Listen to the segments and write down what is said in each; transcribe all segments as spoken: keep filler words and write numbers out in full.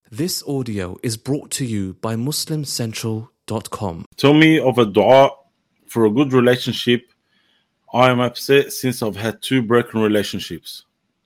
This audio is brought to you by Muslim Central dot com. Tell me of a dua for a good relationship. I am upset since I've had two broken relationships.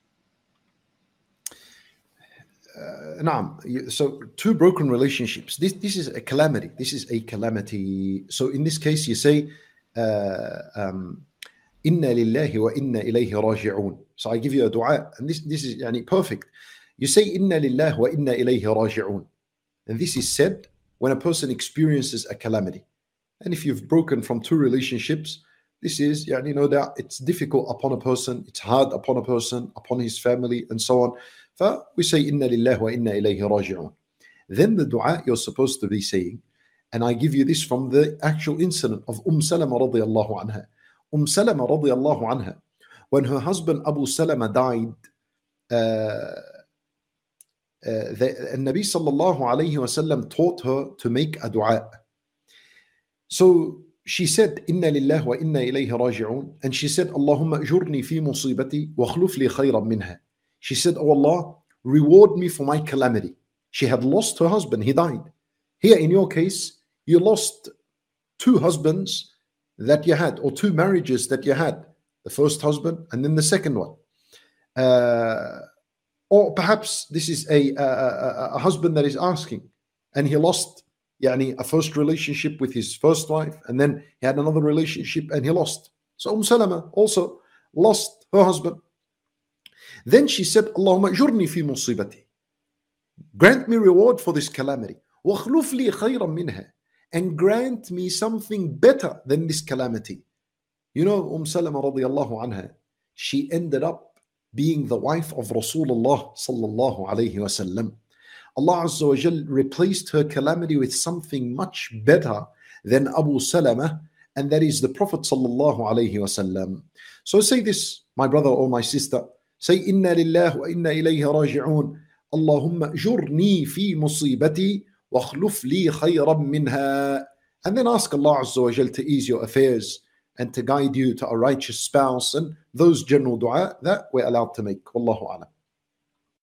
Uh, naam. So two broken relationships. This this is a calamity. This is a calamity. So in this case, you say, uh, um, "Inna lillahi wa inna ilayhi raji'un." So I give you a dua, and this this is yani, perfect. You say, "Inna lillahi wa inna ilayhi raji'un," and this is said when a person experiences a calamity. And if you've broken from two relationships, this is, yani, you know, that it's difficult upon a person, it's hard upon a person, upon his family, and so on. So we say, "Inna lillahi wa inna ilayhi raji'un." Then the dua you're supposed to be saying, and I give you this from the actual incident of Umm Salama radiyallahu anha. Umm Salama radiyallahu anha, when her husband Abu Salama died, uh, Uh, the, and Nabi sallallahu alayhi wa sallam taught her to make a dua. So she said, "Inna lillahi wa inna ilayhi raji'un," and she said, "Allahumma ajurni fi musibati wa akhluf li khayran minha." She said, "Oh Allah, reward me for my calamity." She had lost her husband, he died. Here in your case, you lost two husbands that you had, or two marriages that you had, the first husband and then the second one. Uh, Or perhaps this is a, a, a husband that is asking, and he lost yani, a first relationship with his first wife, and then he had another relationship and he lost. So Umm Salama also lost her husband. Then she said, "Allahumma ajurni fi musibati." Grant me reward for this calamity. وَاخْلُفْ لِي خَيْرًا مِنْهَا, and grant me something better than this calamity. You know, Umm Salama radiallahu anha, she ended up being the wife of Rasulullah sallallahu alayhi wa sallam. Allah Azza wa Jal replaced her calamity with something much better than Abu Salama, and that is the Prophet sallallahu alayhi wa sallam. So say this, my brother or my sister. Say, "Inna lillahi wa inna ilayhi raji'un. Allahumma jurni fi musibati wa akhluf li khayran minha." And then ask Allah Azza wa Jal to ease your affairs and to guide you to a righteous spouse, and those general dua that we're allowed to make. Wallahu a'lam.